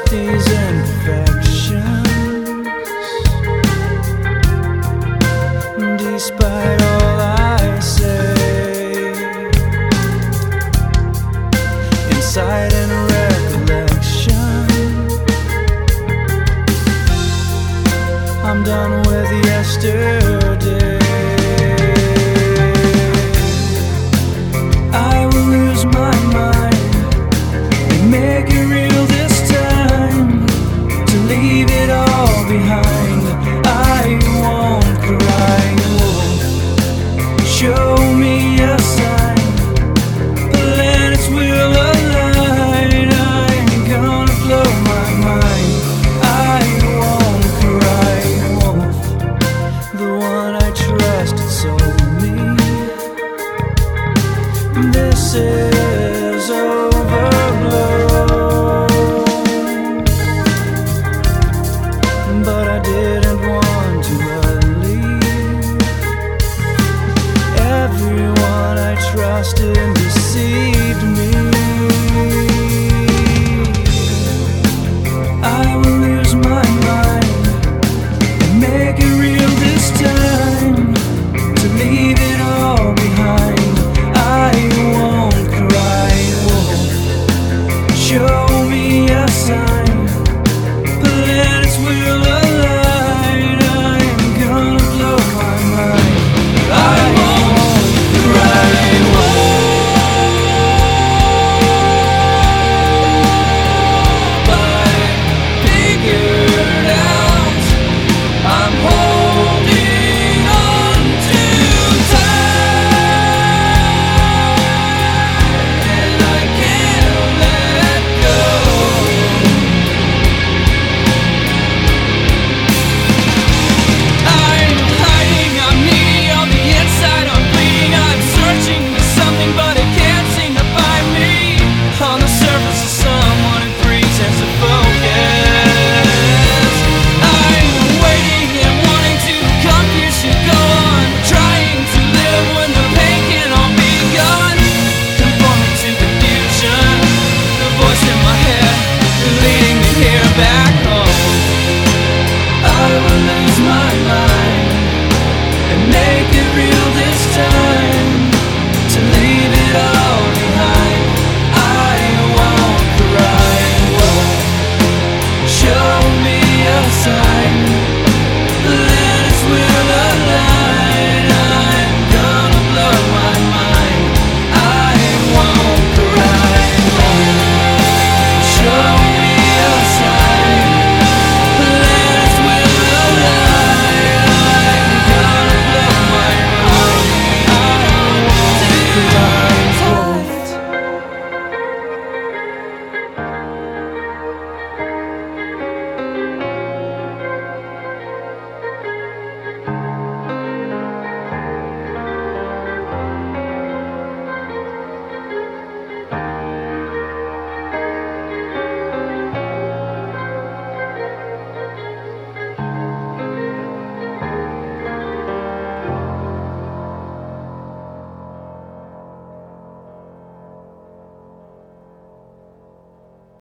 these imperfections. Despite all I say, insight and recollection, I'm done with yesterday. I will lose my mind and make it real this time, to leave it all behind. I won't cry, won't show me a sign. Planets will align. I'm gonna blow my mind. I won't cry, won't. The one I trusted sold me. This is overblown, but I didn't want to believe. Everyone I trusted deceived me. I will lose my mind and make it real this time, to leave it all behind. I won't cry, won't show me a sign. Planets will align. I'm gonna blow my mind. I won't cry, but I figured out I'm holding on too tight, and I can't let go. I'm hiding, I'm needy on the inside, I'm bleeding, I'm searching for something, but it can't seem to find me. On the surface of someone who pretends to focus. I'm waiting and wanting to confuse you, go on, trying to live when the pain can all be gone. Conforming to confusion, the voice in my head leading me here back home. I will lose my mind and make it real this time, to leave it all behind. I won't cry, won't show me a sign.